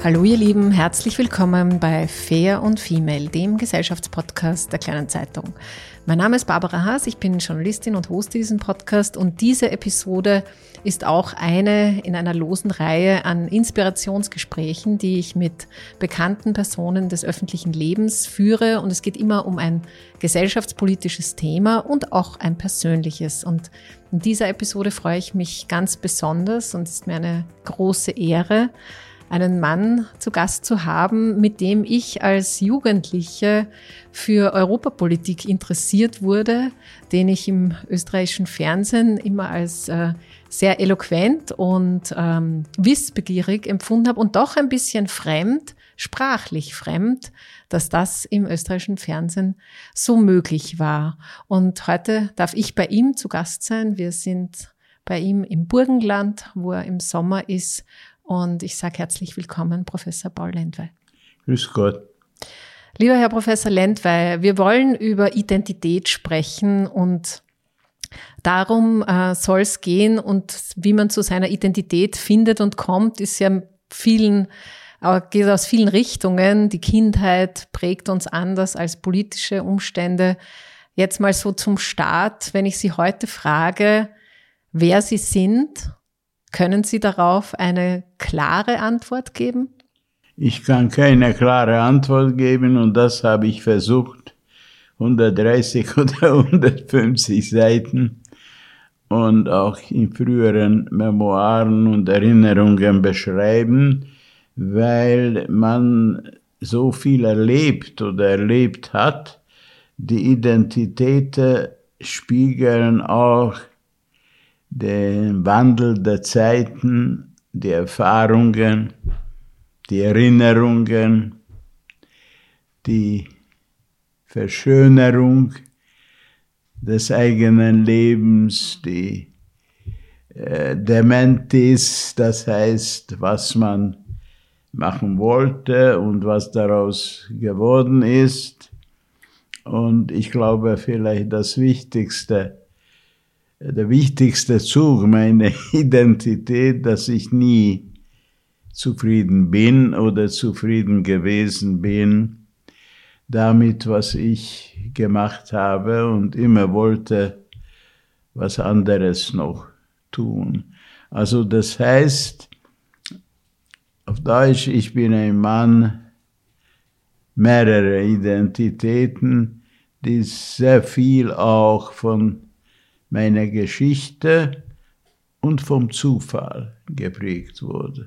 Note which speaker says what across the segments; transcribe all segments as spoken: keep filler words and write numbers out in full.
Speaker 1: Hallo ihr Lieben, herzlich willkommen bei Fair und Female, dem Gesellschaftspodcast der Kleinen Zeitung. Mein Name ist Barbara Haas, ich bin Journalistin und hoste diesen Podcast und diese Episode ist auch eine in einer losen Reihe an Inspirationsgesprächen, die ich mit bekannten Personen des öffentlichen Lebens führe, und es geht immer um ein gesellschaftspolitisches Thema und auch ein persönliches. Und in dieser Episode freue ich mich ganz besonders und es ist mir eine große Ehre, einen Mann zu Gast zu haben, mit dem ich als Jugendliche für Europapolitik interessiert wurde, den ich im österreichischen Fernsehen immer als äh, sehr eloquent und ähm, wissbegierig empfunden habe und doch ein bisschen fremd, sprachlich fremd, dass das im österreichischen Fernsehen so möglich war. Und heute darf ich bei ihm zu Gast sein. Wir sind bei ihm im Burgenland, wo er im Sommer ist. Und ich sage herzlich willkommen, Professor Paul Lendwey.
Speaker 2: Grüß Gott.
Speaker 1: Lieber Herr Professor Lendwey, wir wollen über Identität sprechen und darum äh, soll es gehen, und wie man zu seiner Identität findet und kommt, ist ja vielen, äh, geht aus vielen Richtungen. Die Kindheit prägt uns anders als politische Umstände. Jetzt mal so zum Start, wenn ich Sie heute frage, wer Sie sind, können Sie darauf eine klare Antwort geben?
Speaker 2: Ich kann keine klare Antwort geben, und das habe ich versucht, hundertdreißig oder hundertfünfzig Seiten und auch in früheren Memoiren und Erinnerungen beschreiben, weil man so viel erlebt oder erlebt hat. Die Identitäten spiegeln auch den Wandel der Zeiten, die Erfahrungen, die Erinnerungen, die Verschönerung des eigenen Lebens, die äh, Dementis, das heißt, was man machen wollte und was daraus geworden ist. Und ich glaube, vielleicht das Wichtigste, der wichtigste Zug meiner Identität, dass ich nie zufrieden bin oder zufrieden gewesen bin damit, was ich gemacht habe, und immer wollte was anderes noch tun. Also das heißt, auf Deutsch, ich bin ein Mann mehrerer Identitäten, die sehr viel auch von meiner Geschichte und vom Zufall geprägt wurde.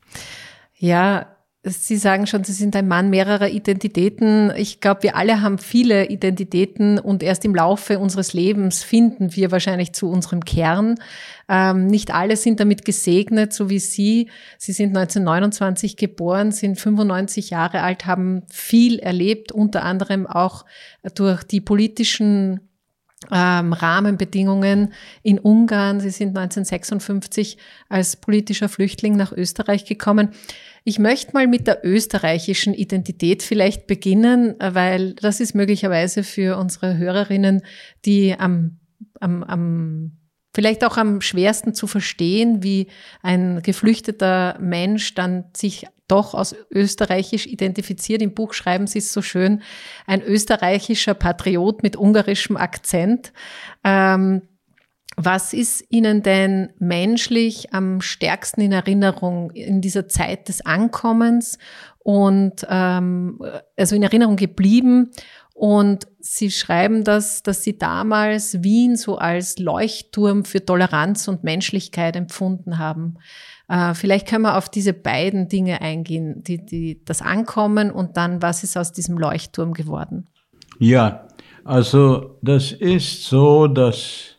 Speaker 1: Ja, Sie sagen schon, Sie sind ein Mann mehrerer Identitäten. Ich glaube, wir alle haben viele Identitäten und erst im Laufe unseres Lebens finden wir wahrscheinlich zu unserem Kern. Ähm, nicht alle sind damit gesegnet, so wie Sie. Sie sind neunzehnhundertneunundzwanzig geboren, sind fünfundneunzig Jahre alt, haben viel erlebt, unter anderem auch durch die politischen Ähm, Rahmenbedingungen in Ungarn. Sie sind neunzehnhundertsechsundfünfzig als politischer Flüchtling nach Österreich gekommen. Ich möchte mal mit der österreichischen Identität vielleicht beginnen, weil das ist möglicherweise für unsere Hörerinnen, die am, am, am vielleicht auch am schwersten zu verstehen, wie ein geflüchteter Mensch dann sich doch aus österreichisch identifiziert. Im Buch schreiben Sie es so schön, ein österreichischer Patriot mit ungarischem Akzent. Ähm, was ist Ihnen denn menschlich am stärksten in Erinnerung in dieser Zeit des Ankommens und ähm, also in Erinnerung geblieben? Und Sie schreiben das, dass Sie damals Wien so als Leuchtturm für Toleranz und Menschlichkeit empfunden haben. Äh, vielleicht können wir auf diese beiden Dinge eingehen, die, die, das Ankommen und dann, was ist aus diesem Leuchtturm geworden?
Speaker 2: Ja, also das ist so, dass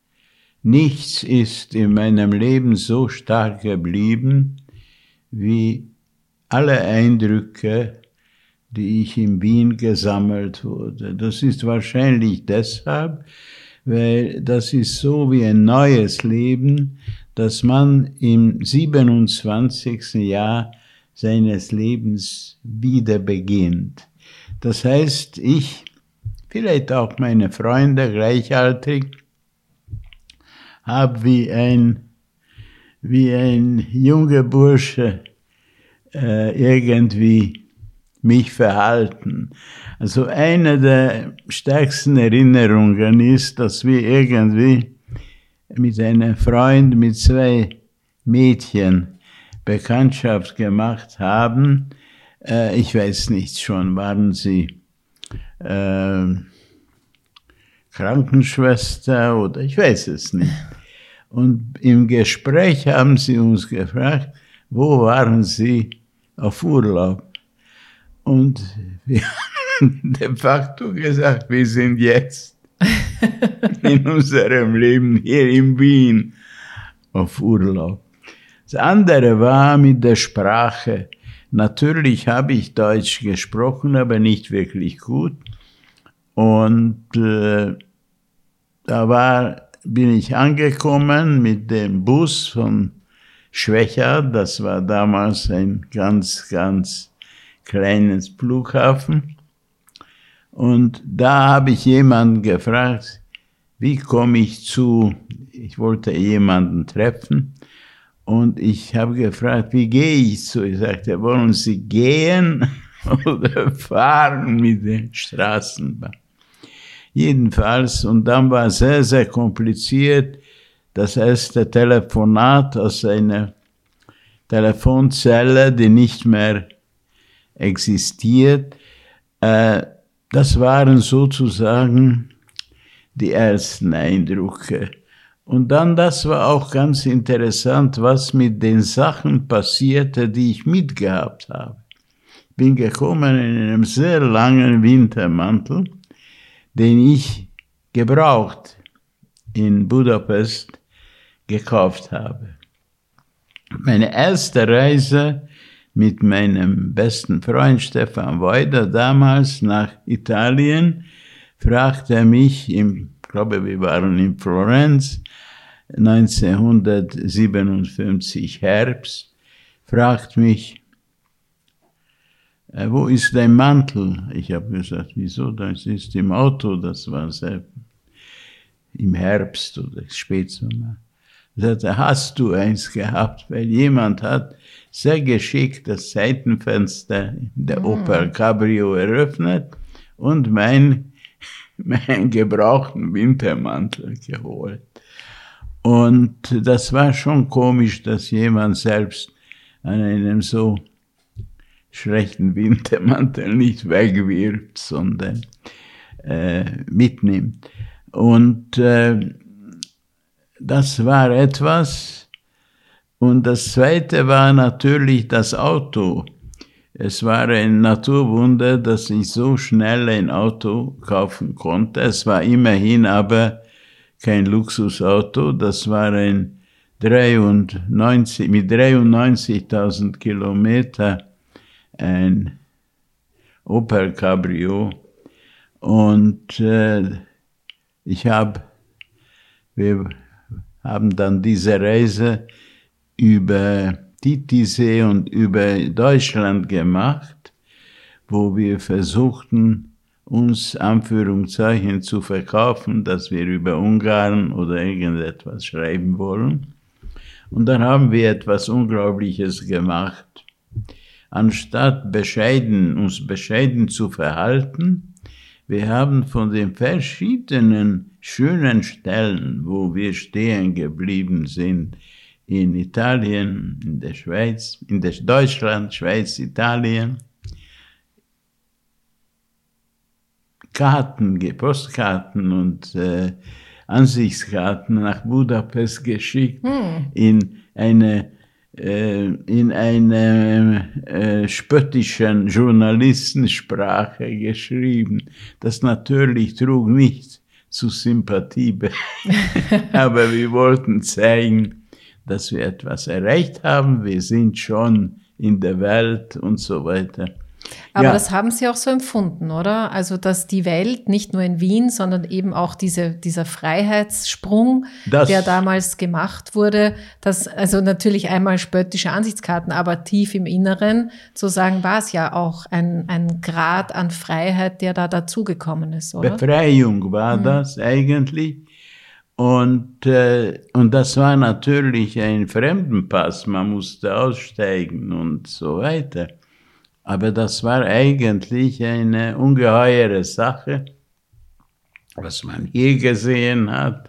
Speaker 2: nichts ist in meinem Leben so stark geblieben wie alle Eindrücke, die ich in Wien gesammelt wurde. Das ist wahrscheinlich deshalb, weil das ist so wie ein neues Leben, dass man im siebenundzwanzigsten Jahr seines Lebens wieder beginnt. Das heißt, ich, vielleicht auch meine Freunde gleichaltrig, habe wie ein, wie ein junger Bursche äh, irgendwie mich verhalten. Also eine der stärksten Erinnerungen ist, dass wir irgendwie mit einem Freund, mit zwei Mädchen Bekanntschaft gemacht haben. Äh, ich weiß nicht schon, waren sie äh, Krankenschwester oder ich weiß es nicht. Und im Gespräch haben sie uns gefragt, wo waren sie auf Urlaub? Und wir haben de facto gesagt, wir sind jetzt in unserem Leben hier in Wien auf Urlaub. Das andere war mit der Sprache. Natürlich habe ich Deutsch gesprochen, aber nicht wirklich gut. Und äh, da war, bin ich angekommen mit dem Bus von Schwechat. Das war damals ein ganz, ganz kleines Flughafen. Und da habe ich jemanden gefragt, wie komme ich zu, ich wollte jemanden treffen. Und ich habe gefragt, wie gehe ich zu? Ich sagte, wollen Sie gehen oder fahren mit der Straßenbahn? Jedenfalls, und dann war es sehr, sehr kompliziert. Das erste Telefonat aus einer Telefonzelle, die nicht mehr existiert. Äh, das waren sozusagen die ersten Eindrücke. Und dann, das war auch ganz interessant, was mit den Sachen passierte, die ich mitgehabt habe. Bin gekommen in einem sehr langen Wintermantel, den ich gebraucht in Budapest gekauft habe. Meine erste Reise mit meinem besten Freund Stefan Woida damals nach Italien, fragte er mich, im, ich glaube, wir waren in Florenz, neunzehnhundertsiebenundfünfzig Herbst, fragt mich, äh, wo ist dein Mantel? Ich habe gesagt, wieso? Das ist im Auto, das war sehr im Herbst oder Spätsommer. Er sagte, hast du eins gehabt? Weil jemand hat sehr geschickt das Seitenfenster der Opel Cabrio eröffnet und mein, meinen gebrauchten Wintermantel geholt. Und das war schon komisch, dass jemand selbst an einem so schlechten Wintermantel nicht wegwirft, sondern äh, mitnimmt. Und äh, das war etwas. Und das Zweite war natürlich das Auto. Es war ein Naturwunder, dass ich so schnell ein Auto kaufen konnte. Es war immerhin aber kein Luxusauto. Das war ein dreiundneunzig, mit dreiundneunzigtausend Kilometer ein Opel Cabrio. Und äh, ich habe, wir haben dann diese Reise über Titisee und über Deutschland gemacht, wo wir versuchten, uns Anführungszeichen zu verkaufen, dass wir über Ungarn oder irgendetwas schreiben wollen. Und dann haben wir etwas Unglaubliches gemacht. Anstatt bescheiden, uns bescheiden zu verhalten, wir haben von den verschiedenen schönen Stellen, wo wir stehen geblieben sind, in Italien, in der Schweiz, in der Deutschland, Schweiz, Italien, Karten, Postkarten und äh, Ansichtskarten nach Budapest geschickt, hm. in eine äh, in eine äh, spöttischen Journalistensprache geschrieben. Das natürlich trug nicht zu Sympathie bei, aber wir wollten zeigen, dass wir etwas erreicht haben, wir sind schon in der Welt und so weiter.
Speaker 1: Aber
Speaker 2: ja.
Speaker 1: Das haben Sie auch so empfunden, oder? Also, dass die Welt, nicht nur in Wien, sondern eben auch diese, dieser Freiheitssprung, das, der damals gemacht wurde, dass, also natürlich einmal spöttische Ansichtskarten, aber tief im Inneren, zu sagen, war es ja auch ein, ein Grad an Freiheit, der da dazugekommen ist, oder?
Speaker 2: Befreiung war hm. das eigentlich. Und, äh, und das war natürlich ein Fremdenpass, man musste aussteigen und so weiter. Aber das war eigentlich eine ungeheure Sache, was man hier gesehen hat.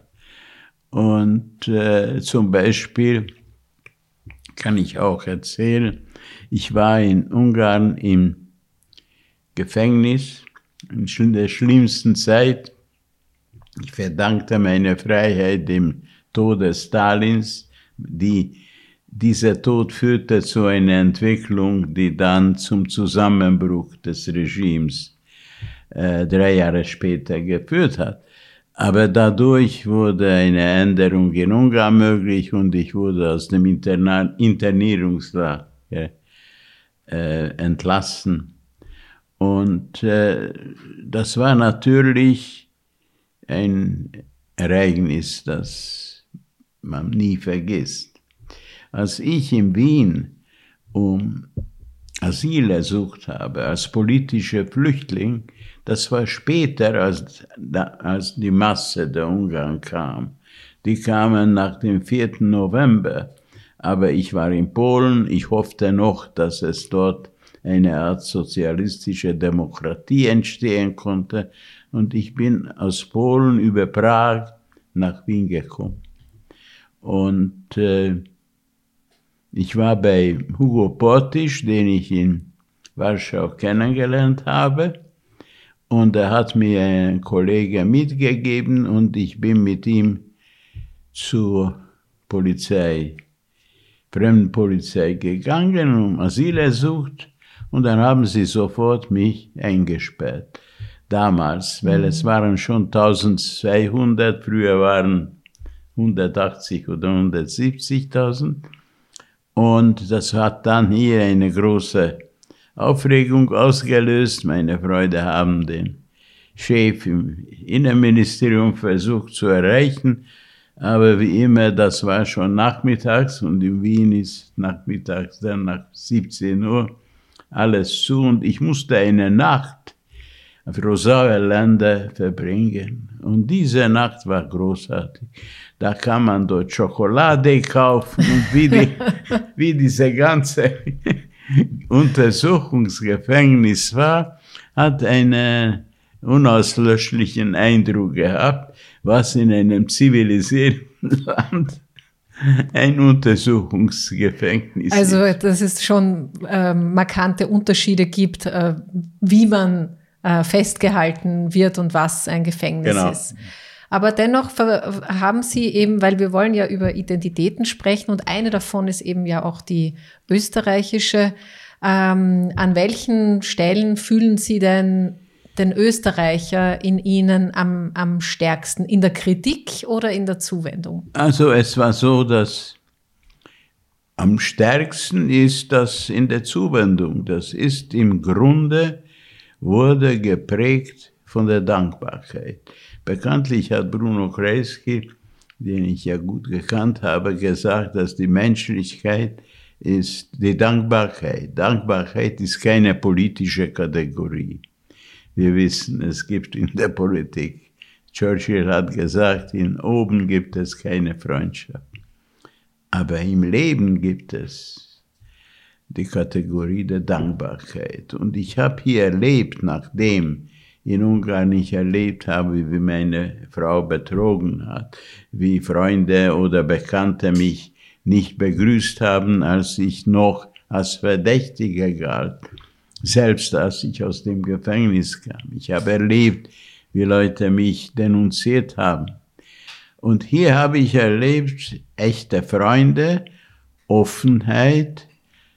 Speaker 2: Und äh, zum Beispiel kann ich auch erzählen, ich war in Ungarn im Gefängnis in der schlimmsten Zeit. Ich verdankte meine Freiheit dem Tode Stalins. Die, dieser Tod führte zu einer Entwicklung, die dann zum Zusammenbruch des Regimes äh, drei Jahre später geführt hat. Aber dadurch wurde eine Änderung in Ungarn möglich und ich wurde aus dem Interna- Internierungslager äh, entlassen. Und äh, das war natürlich ein Ereignis, das man nie vergisst. Als ich in Wien um Asyl ersucht habe, als politischer Flüchtling, das war später, als, als die Masse der Ungarn kam. Die kamen nach dem vierten November, aber ich war in Polen, ich hoffte noch, dass es dort eine Art sozialistische Demokratie entstehen konnte. Und ich bin aus Polen über Prag nach Wien gekommen. Und äh, ich war bei Hugo Portisch, den ich in Warschau kennengelernt habe. Und er hat mir einen Kollegen mitgegeben und ich bin mit ihm zur Polizei, Fremdenpolizei gegangen, um Asyl ersucht. Und dann haben sie sofort mich eingesperrt. Damals, weil es waren schon eintausendzweihundert, früher waren hundertachtzig oder hundertsiebzigtausend. Und das hat dann hier eine große Aufregung ausgelöst. Meine Freunde haben den Chef im Innenministerium versucht zu erreichen, aber wie immer, das war schon nachmittags und in Wien ist nachmittags dann nach siebzehn Uhr alles zu und ich musste eine Nacht auf Rosauer Lande verbringen. Und diese Nacht war großartig. Da kann man dort Schokolade kaufen und wie, die, wie diese ganze Untersuchungsgefängnis war, hat einen unauslöschlichen Eindruck gehabt, was in einem zivilisierten Land ein Untersuchungsgefängnis
Speaker 1: also,
Speaker 2: ist.
Speaker 1: dass es schon äh, markante Unterschiede gibt, äh, wie man äh, festgehalten wird und was ein Gefängnis
Speaker 2: Genau.
Speaker 1: ist. Aber dennoch haben Sie eben, weil wir wollen ja über Identitäten sprechen und eine davon ist eben ja auch die österreichische. Ähm, an welchen Stellen fühlen Sie denn den Österreicher in Ihnen am, am stärksten? In der Kritik oder in der Zuwendung?
Speaker 2: Also es war so, dass am stärksten ist das in der Zuwendung. Das ist im Grunde, wurde geprägt von der Dankbarkeit. Bekanntlich hat Bruno Kreisky, den ich ja gut gekannt habe, gesagt, dass die Menschlichkeit ist die Dankbarkeit. Dankbarkeit ist keine politische Kategorie. Wir wissen, es gibt in der Politik, Churchill hat gesagt, in oben gibt es keine Freundschaft. Aber im Leben gibt es die Kategorie der Dankbarkeit. Und ich habe hier erlebt, nachdem in Ungarn ich erlebt habe, wie meine Frau betrogen hat, wie Freunde oder Bekannte mich nicht begrüßt haben, als ich noch als Verdächtiger galt, selbst als ich aus dem Gefängnis kam. Ich habe erlebt, wie Leute mich denunziert haben. Und hier habe ich erlebt, echte Freunde, Offenheit,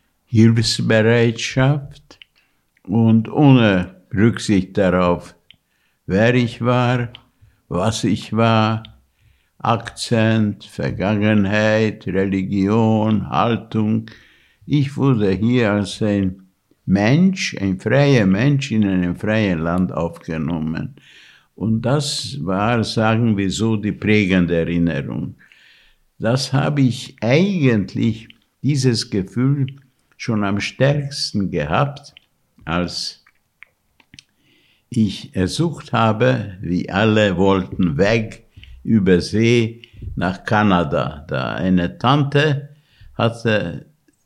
Speaker 2: Hilfsbereitschaft und ohne Rücksicht darauf, wer ich war, was ich war, Akzent, Vergangenheit, Religion, Haltung. Ich wurde hier als ein Mensch, ein freier Mensch in einem freien Land aufgenommen. Und das war, sagen wir so, die prägende Erinnerung. Das habe ich eigentlich, dieses Gefühl, schon am stärksten gehabt, als ich ersucht habe, wie alle wollten weg, über See nach Kanada. Da eine Tante hatte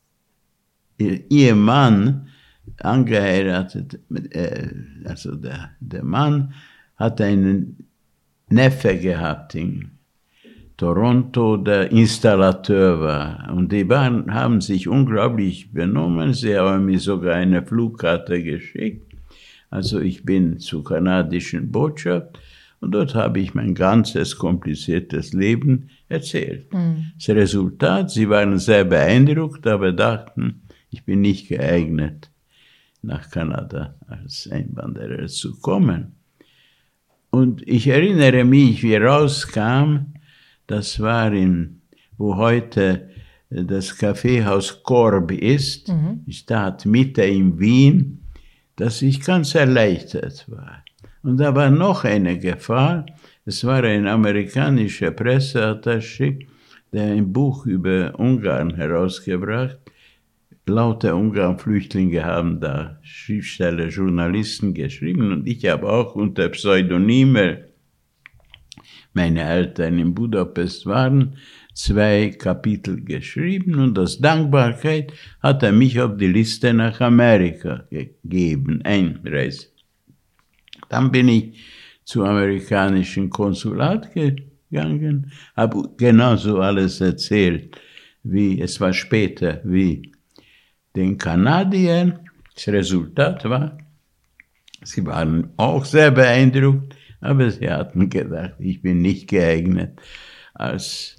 Speaker 2: ihr Ehemann angeheiratet, äh, also der, der Mann hatte einen Neffe gehabt in Toronto, der Installateur war. Und die waren, haben sich unglaublich benommen. Sie haben mir sogar eine Flugkarte geschickt. Also ich bin zur kanadischen Botschaft und dort habe ich mein ganzes kompliziertes Leben erzählt. Mhm. Das Resultat, sie waren sehr beeindruckt, aber dachten, ich bin nicht geeignet, nach Kanada als Einwanderer zu kommen. Und ich erinnere mich, wie rauskam, das war in, wo heute das Kaffeehaus Korb ist, mhm. die Stadtmitte in Wien, dass ich ganz erleichtert war. Und da war noch eine Gefahr, es war ein amerikanischer Presseattaché, der ein Buch über Ungarn herausgebracht. Lauter Ungarn-Flüchtlinge haben da Schriftsteller, Journalisten geschrieben und ich habe auch unter Pseudonyme, meine Eltern in Budapest waren, zwei Kapitel geschrieben und aus Dankbarkeit hat er mich auf die Liste nach Amerika gegeben, Einreise. Dann bin ich zum amerikanischen Konsulat gegangen, habe genauso alles erzählt, wie es war später, wie den Kanadiern. Das Resultat war, sie waren auch sehr beeindruckt, aber sie hatten gedacht, ich bin nicht geeignet, als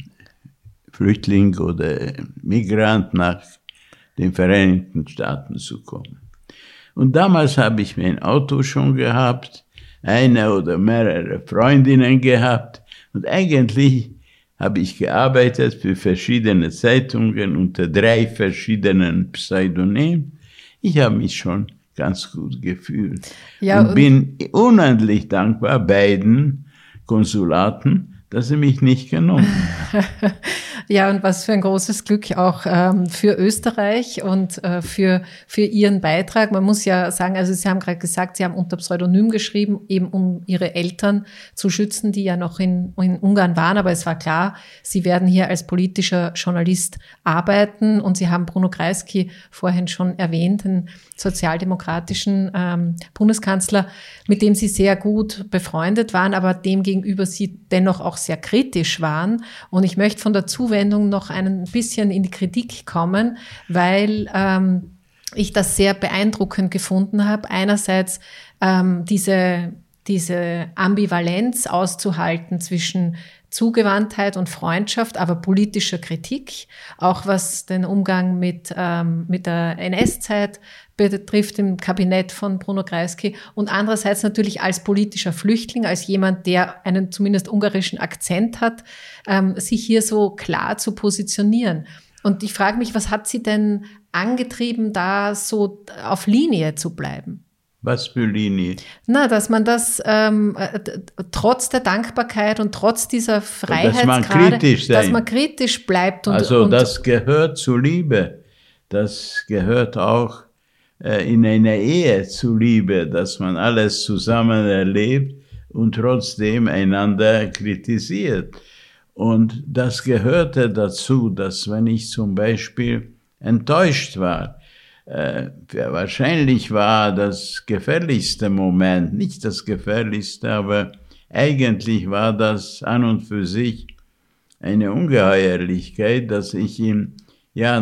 Speaker 2: Flüchtling oder Migrant nach den Vereinigten Staaten zu kommen. Und damals habe ich mein Auto schon gehabt, eine oder mehrere Freundinnen gehabt und eigentlich habe ich gearbeitet für verschiedene Zeitungen unter drei verschiedenen Pseudonymen. Ich habe mich schon ganz gut gefühlt ja, und, und bin unendlich dankbar beiden Konsulaten, dass sie mich nicht genommen haben.
Speaker 1: Ja, und was für ein großes Glück auch ähm, für Österreich und äh, für, für Ihren Beitrag. Man muss ja sagen, also Sie haben gerade gesagt, Sie haben unter Pseudonym geschrieben, eben um Ihre Eltern zu schützen, die ja noch in, in Ungarn waren. Aber es war klar, Sie werden hier als politischer Journalist arbeiten. Und Sie haben Bruno Kreisky vorhin schon erwähnt, den sozialdemokratischen ähm, Bundeskanzler, mit dem Sie sehr gut befreundet waren, aber dem gegenüber Sie dennoch auch sehr kritisch waren. Und ich möchte von der Zuwendung noch ein bisschen in die Kritik kommen, weil ähm, ich das sehr beeindruckend gefunden habe. Einerseits ähm, diese, diese Ambivalenz auszuhalten zwischen Zugewandtheit und Freundschaft, aber politischer Kritik, auch was den Umgang mit, ähm, mit der N S-Zeit betrifft im Kabinett von Bruno Kreisky und andererseits natürlich als politischer Flüchtling, als jemand, der einen zumindest ungarischen Akzent hat, ähm, sich hier so klar zu positionieren. Und ich frage mich, was hat Sie denn angetrieben, da so auf Linie zu bleiben?
Speaker 2: Was für Linie?
Speaker 1: Na, dass man das ähm, trotz der Dankbarkeit und trotz dieser Freiheitsgrade, dass man kritisch, dass man kritisch bleibt. Und,
Speaker 2: also
Speaker 1: und
Speaker 2: das gehört zur Liebe. Das gehört auch äh, in einer Ehe zur Liebe, dass man alles zusammen erlebt und trotzdem einander kritisiert. Und das gehörte dazu, dass wenn ich zum Beispiel enttäuscht war, Äh, wahrscheinlich war das gefährlichste Moment, nicht das gefährlichste, aber eigentlich war das an und für sich eine Ungeheuerlichkeit, dass ich im Jahr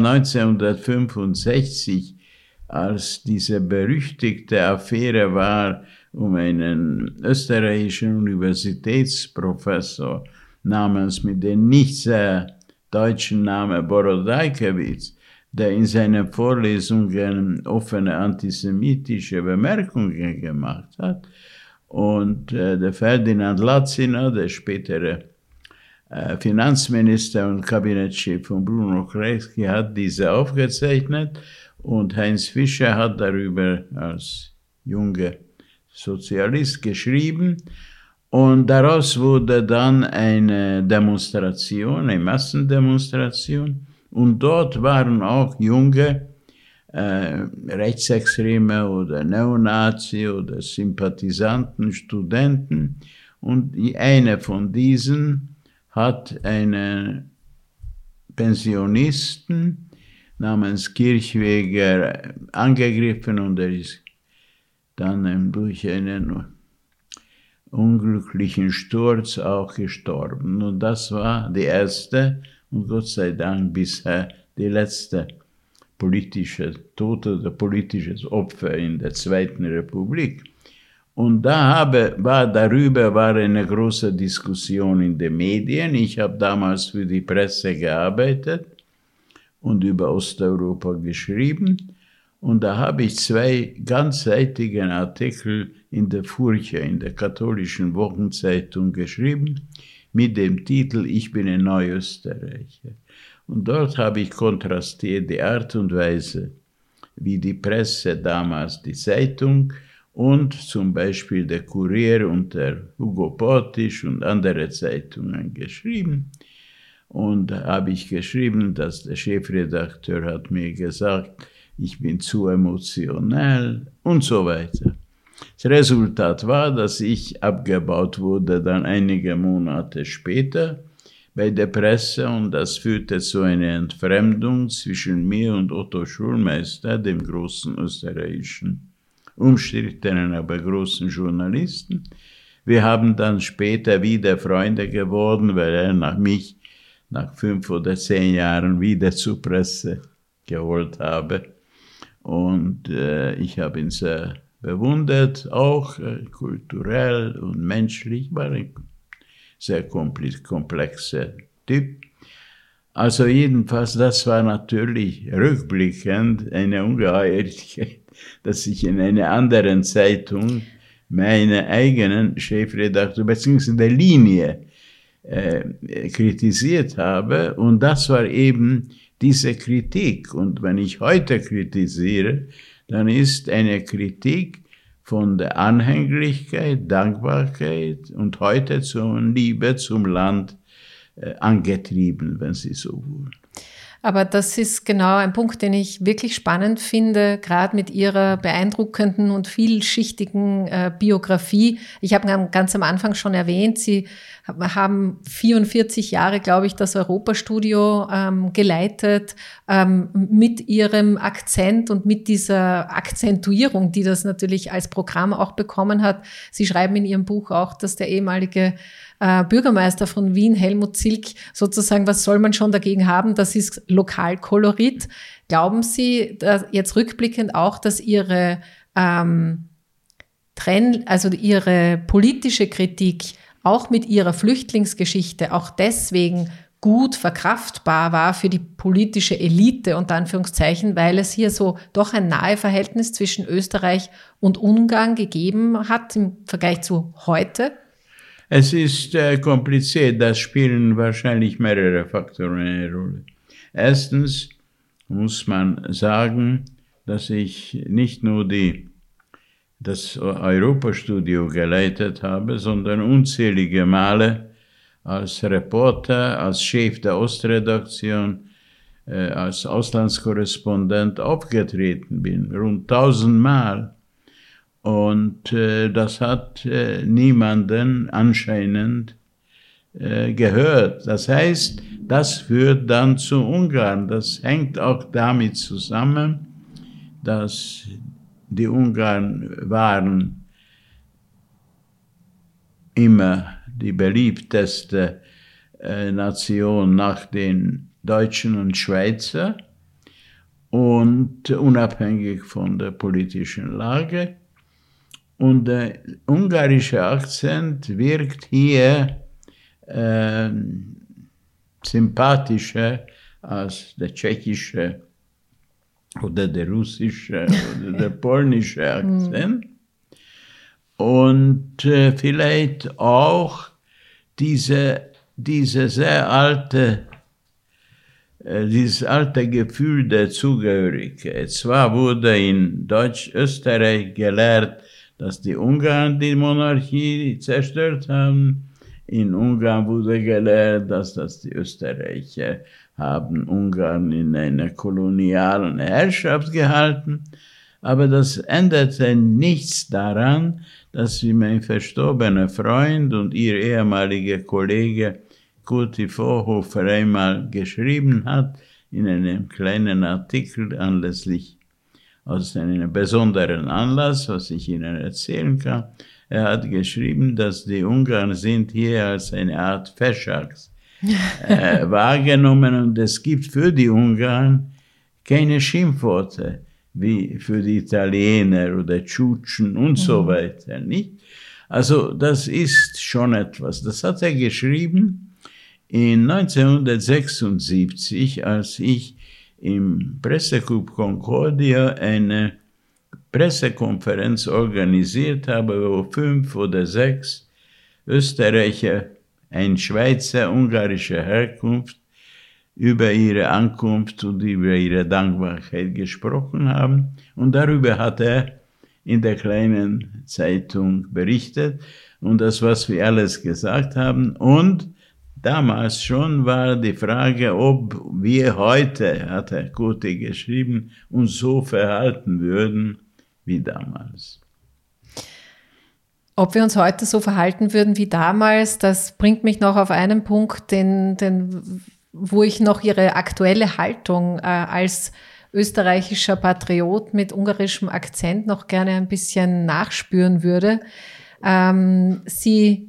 Speaker 2: neunzehnhundertfünfundsechzig, als diese berüchtigte Affäre war um einen österreichischen Universitätsprofessor namens mit dem nicht sehr deutschen Namen Borodajkewitz, der in seinen Vorlesungen offene antisemitische Bemerkungen gemacht hat. Und äh, der Ferdinand Latziner, der spätere äh, Finanzminister und Kabinettschef von Bruno Kreisky, hat diese aufgezeichnet und Heinz Fischer hat darüber als junger Sozialist geschrieben. Und daraus wurde dann eine Demonstration, eine Massendemonstration. Und dort waren auch junge äh, Rechtsextreme oder Neonazi oder Sympathisanten, Studenten. Und eine von diesen hat einen Pensionisten namens Kirchweger angegriffen und er ist dann durch einen unglücklichen Sturz auch gestorben. Und das war die erste und Gott sei Dank bisher die letzte politische Tote oder politisches Opfer in der Zweiten Republik. Und da habe, war, darüber war eine große Diskussion in den Medien. Ich habe damals für die Presse gearbeitet und über Osteuropa geschrieben. Und da habe ich zwei ganzseitige Artikel in der Furche, in der katholischen Wochenzeitung geschrieben, mit dem Titel Ich bin ein Neuösterreicher. Und dort habe ich kontrastiert die Art und Weise, wie die Presse damals, die Zeitung und zum Beispiel der Kurier und der Hugo Portisch und andere Zeitungen geschrieben. Und da habe ich geschrieben, dass der Chefredakteur hat mir gesagt, ich bin zu emotional und so weiter. Das Resultat war, dass ich abgebaut wurde dann einige Monate später bei der Presse und das führte zu einer Entfremdung zwischen mir und Otto Schulmeister, dem großen österreichischen, umstrittenen, aber großen Journalisten. Wir haben dann später wieder Freunde geworden, weil er nach mich nach fünf oder zehn Jahren wieder zur Presse geholt habe. Und äh, ich habe ihn sehr bewundert, auch äh, kulturell und menschlich, war ein sehr komplexer Typ. Also jedenfalls, das war natürlich rückblickend eine Ungeheuerlichkeit, dass ich in einer anderen Zeitung meine eigenen Chefredakteur bzw. der Linie äh, kritisiert habe. Und das war eben diese Kritik. Und wenn ich heute kritisiere, dann ist eine Kritik von der Anhänglichkeit, Dankbarkeit und heute zur Liebe zum Land äh, angetrieben, wenn Sie so wollen.
Speaker 1: Aber das ist genau ein Punkt, den ich wirklich spannend finde, gerade mit Ihrer beeindruckenden und vielschichtigen äh, Biografie. Ich habe ganz am Anfang schon erwähnt, Sie haben vierundvierzig Jahre, glaube ich, das Europastudio ähm, geleitet, ähm, mit Ihrem Akzent und mit dieser Akzentuierung, die das natürlich als Programm auch bekommen hat. Sie schreiben in Ihrem Buch auch, dass der ehemalige äh, Bürgermeister von Wien, Helmut Zilk, sozusagen, was soll man schon dagegen haben? Das ist Lokalkolorit. Glauben Sie dass jetzt rückblickend auch, dass Ihre ähm, Trend, also Ihre politische Kritik auch mit Ihrer Flüchtlingsgeschichte auch deswegen gut verkraftbar war für die politische Elite, unter Anführungszeichen, weil es hier so doch ein nahe Verhältnis zwischen Österreich und Ungarn gegeben hat im Vergleich zu heute?
Speaker 2: Es ist äh, kompliziert, da spielen wahrscheinlich mehrere Faktoren eine Rolle. Erstens muss man sagen, dass ich nicht nur die das Europastudio geleitet habe, sondern unzählige Male als Reporter, als Chef der Ostredaktion, äh, als Auslandskorrespondent aufgetreten bin, rund tausendmal. Und äh, das hat äh, niemanden anscheinend äh, gehört. Das heißt, das führt dann zu Ungarn. Das hängt auch damit zusammen, dass die Ungarn waren immer die beliebteste äh, Nation nach den Deutschen und Schweizer und unabhängig von der politischen Lage. Und der ungarische Akzent wirkt hier äh, sympathischer als der tschechische oder der russische oder der polnische Akzent. Und äh, vielleicht auch diese, diese sehr alte, äh, dieses alte Gefühl der Zugehörigkeit. Zwar wurde in Deutsch-Österreich gelehrt, dass die Ungarn die Monarchie zerstört haben. In Ungarn wurde gelehrt, dass das die Österreicher haben Ungarn in einer kolonialen Herrschaft gehalten. Aber das änderte nichts daran, dass wie mein verstorbener Freund und ihr ehemaliger Kollege Kurt Vorhofer einmal geschrieben hat, in einem kleinen Artikel anlässlich aus einem besonderen Anlass, was ich Ihnen erzählen kann. Er hat geschrieben, dass die Ungarn sind hier als eine Art Feschaks äh, wahrgenommen und es gibt für die Ungarn keine Schimpfworte wie für die Italiener oder Tschutschen und mhm. so weiter, nicht? Also das ist schon etwas. Das hat er geschrieben in neunzehnhundertsechsundsiebzig, als ich im Presseclub Concordia eine Pressekonferenz organisiert habe, wo fünf oder sechs Österreicher, ein Schweizer ungarischer Herkunft, über ihre Ankunft und über ihre Dankbarkeit gesprochen haben. Und darüber hat er in der kleinen Zeitung berichtet und das, was wir alles gesagt haben. Und damals schon war die Frage, ob wir heute, hat Herr Cote geschrieben, uns so verhalten würden wie damals.
Speaker 1: Ob wir uns heute so verhalten würden wie damals, das bringt mich noch auf einen Punkt, den, den, wo ich noch Ihre aktuelle Haltung äh, als österreichischer Patriot mit ungarischem Akzent noch gerne ein bisschen nachspüren würde. Ähm, Sie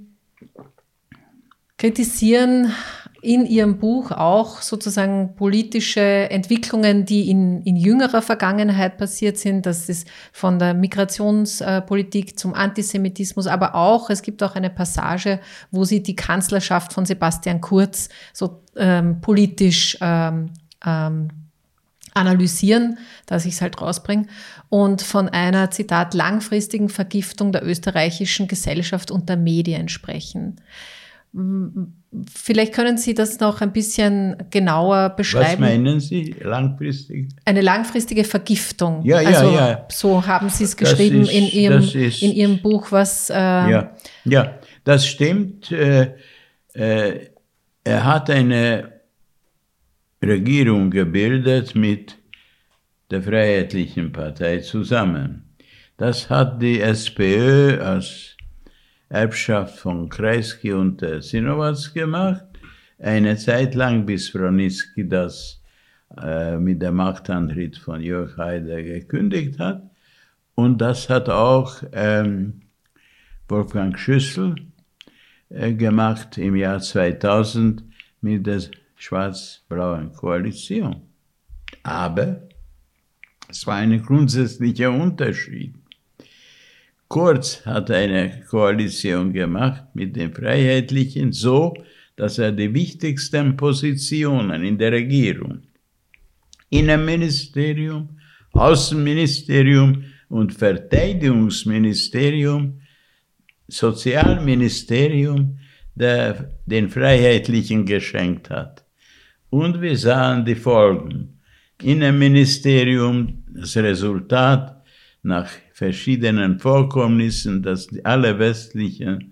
Speaker 1: kritisieren in Ihrem Buch auch sozusagen politische Entwicklungen, die in, in jüngerer Vergangenheit passiert sind. Das ist von der Migrationspolitik zum Antisemitismus, aber auch, es gibt auch eine Passage, wo Sie die Kanzlerschaft von Sebastian Kurz so ähm, politisch ähm, ähm, analysieren, dass ich es halt rausbringe, und von einer, Zitat, langfristigen Vergiftung der österreichischen Gesellschaft und der Medien sprechen. Vielleicht können Sie das noch ein bisschen genauer beschreiben.
Speaker 2: Was meinen Sie, langfristig?
Speaker 1: Eine langfristige Vergiftung.
Speaker 2: Ja, ja,
Speaker 1: also,
Speaker 2: ja.
Speaker 1: So haben Sie es geschrieben ist, in, Ihrem, ist, in Ihrem Buch, was... Äh,
Speaker 2: ja, ja, das stimmt. Äh, äh, er hat eine Regierung gebildet mit der Freiheitlichen Partei zusammen. Das hat die SPÖ als Erbschaft von Kreisky und äh, Sinowatz gemacht, eine Zeit lang, bis Wronitzki das äh, mit dem Machtantritt von Jörg Haider gekündigt hat. Und das hat auch ähm, Wolfgang Schüssel äh, gemacht im Jahr zweitausend mit der schwarz-blauen Koalition. Aber es war ein grundsätzlicher Unterschied. Kurz hat eine Koalition gemacht mit den Freiheitlichen, so dass er die wichtigsten Positionen in der Regierung, Innenministerium, Außenministerium und Verteidigungsministerium, Sozialministerium, der den Freiheitlichen geschenkt hat. Und wir sahen die Folgen. Innenministerium, das Resultat nach verschiedenen Vorkommnissen, dass alle westlichen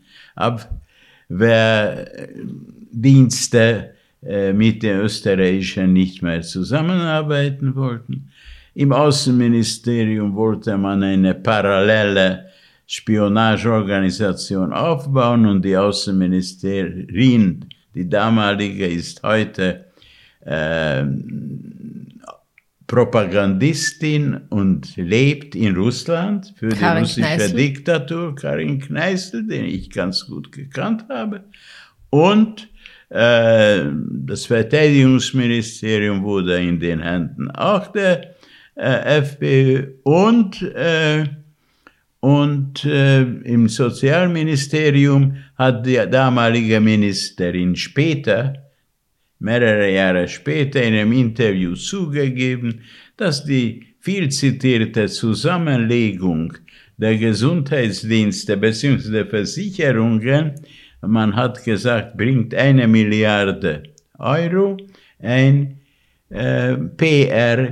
Speaker 2: Abwehrdienste äh, mit den Österreichern nicht mehr zusammenarbeiten wollten. Im Außenministerium wollte man eine parallele Spionageorganisation aufbauen und die Außenministerin, die damalige, ist heute äh, Propagandistin und lebt in Russland für die russische Kneißl. Diktatur, Karin Kneißl, den ich ganz gut gekannt habe. Und äh, das Verteidigungsministerium wurde in den Händen auch der äh, FPÖ und, äh, und äh, im Sozialministerium hat die damalige Ministerin später, mehrere Jahre später, in einem Interview zugegeben, dass die viel zitierte Zusammenlegung der Gesundheitsdienste bzw. der Versicherungen, man hat gesagt, bringt eine Milliarde Euro, ein äh, P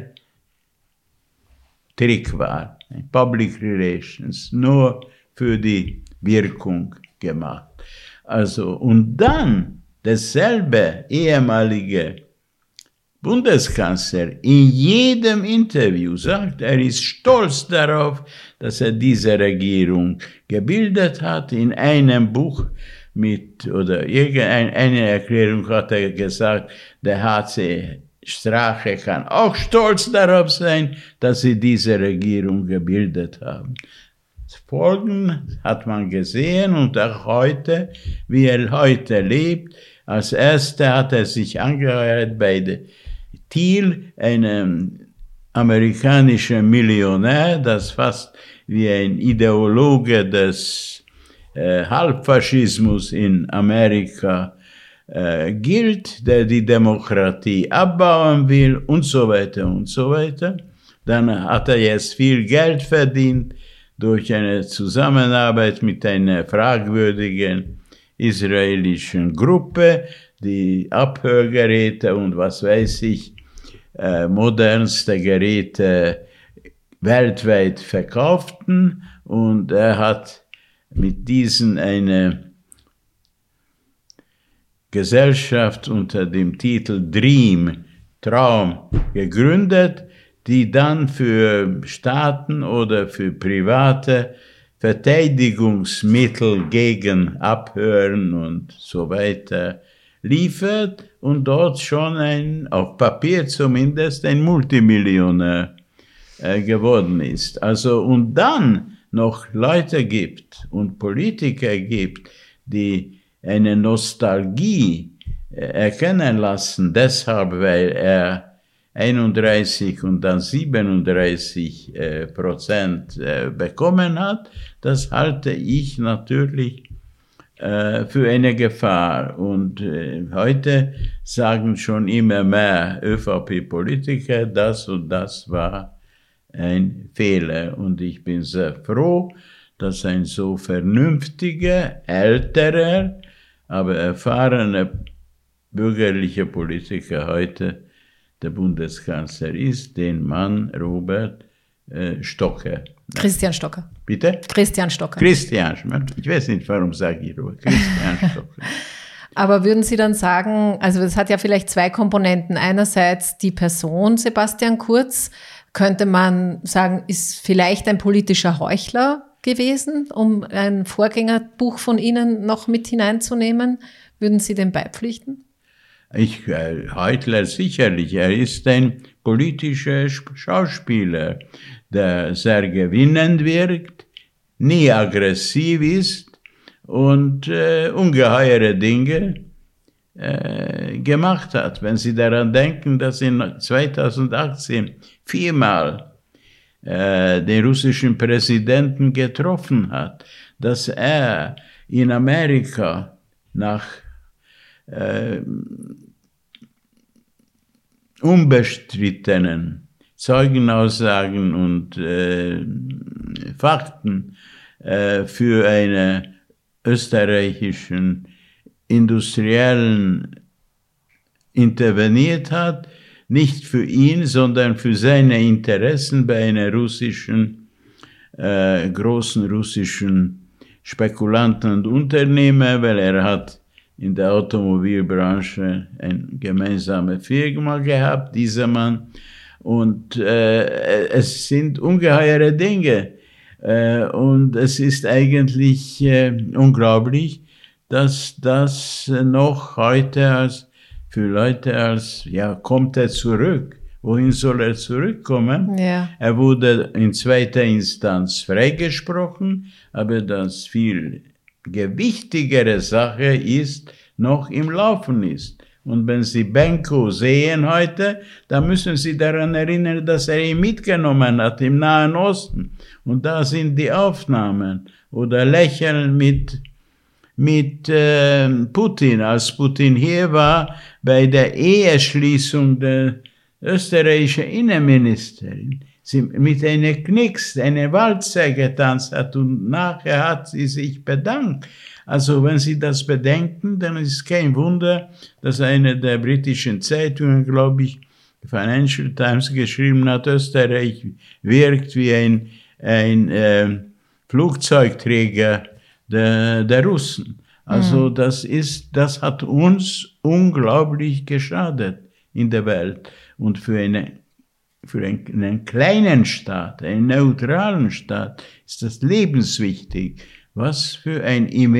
Speaker 2: R-Trick war, Public Relations, nur für die Wirkung gemacht. Also, und dann derselbe ehemalige Bundeskanzler in jedem Interview sagt, er ist stolz darauf, dass er diese Regierung gebildet hat. In einem Buch mit, oder irgendeine Erklärung hat er gesagt, der H C Strache kann auch stolz darauf sein, dass sie diese Regierung gebildet haben. Folgen hat man gesehen und auch heute, wie er heute lebt. Als erster hat er sich angeheuert bei Thiel, einem amerikanischen Millionär, das fast wie ein Ideologe des äh, Halbfaschismus in Amerika äh, gilt, der die Demokratie abbauen will und so weiter und so weiter. Dann hat er jetzt viel Geld verdient durch eine Zusammenarbeit mit einer fragwürdigen israelischen Gruppe, die Abhörgeräte und was weiß ich, äh, modernste Geräte weltweit verkauften. Und er hat mit diesen eine Gesellschaft unter dem Titel Dream, Traum, gegründet, die dann für Staaten oder für private Verteidigungsmittel gegen Abhören und so weiter liefert und dort schon ein, auf Papier zumindest, ein Multimillionär äh, geworden ist. Also, und dann noch Leute gibt und Politiker gibt, die eine Nostalgie äh, erkennen lassen, deshalb, weil er einunddreißig und dann siebenunddreißig äh, Prozent äh, bekommen hat, das halte ich natürlich äh, für eine Gefahr. Und äh, heute sagen schon immer mehr ÖVP-Politiker, das und das war ein Fehler. Und ich bin sehr froh, dass ein so vernünftiger, älterer, aber erfahrener bürgerlicher Politiker heute der Bundeskanzler ist, den Mann Robert äh, Stocker.
Speaker 1: Christian Stocker.
Speaker 2: Bitte?
Speaker 1: Christian Stocker.
Speaker 2: Christian, ich weiß nicht, warum sage ich Robert. Christian Stocker.
Speaker 1: Aber würden Sie dann sagen, also es hat ja vielleicht zwei Komponenten. Einerseits die Person Sebastian Kurz, könnte man sagen, ist vielleicht ein politischer Heuchler gewesen, um ein Vorgängerbuch von Ihnen noch mit hineinzunehmen. Würden Sie dem beipflichten?
Speaker 2: Ich, äh, Heuchler sicherlich. Er ist ein politischer Schauspieler, der sehr gewinnend wirkt, nie aggressiv ist und äh, ungeheure Dinge äh, gemacht hat. Wenn Sie daran denken, dass in zweitausendachtzehn viermal äh, den russischen Präsidenten getroffen hat, dass er in Amerika nach äh, unbestrittenen Zeugenaussagen und äh, Fakten äh, für einen österreichischen Industriellen interveniert hat, nicht für ihn, sondern für seine Interessen bei einer russischen, äh, großen russischen Spekulanten und Unternehmer, weil er hat in der Automobilbranche eine gemeinsame Firma gehabt, dieser Mann. Und äh, es sind ungeheure Dinge. Äh, und es ist eigentlich äh, unglaublich, dass das noch heute als, für Leute als, ja, kommt er zurück? Wohin soll er zurückkommen?
Speaker 1: Ja.
Speaker 2: Er wurde in zweiter Instanz freigesprochen, aber das viel gewichtigere Sache ist, noch im Laufen ist. Und wenn Sie Benko sehen heute, dann müssen Sie daran erinnern, dass er ihn mitgenommen hat im Nahen Osten. Und da sind die Aufnahmen. Oder Lächeln mit, mit äh, Putin, als Putin hier war, bei der Eheschließung der österreichischen Innenministerin. Sie mit einer Knicks, eine Walzer getanzt hat und nachher hat sie sich bedankt. Also wenn Sie das bedenken, dann ist es kein Wunder, dass eine der britischen Zeitungen, glaube ich, Financial Times geschrieben hat, Österreich wirkt wie ein, ein äh, Flugzeugträger der, der Russen. Also mhm. das ist, das hat uns unglaublich geschadet in der Welt. Und für eine Für einen, einen kleinen Staat, einen neutralen Staat, ist das lebenswichtig, was für ein Image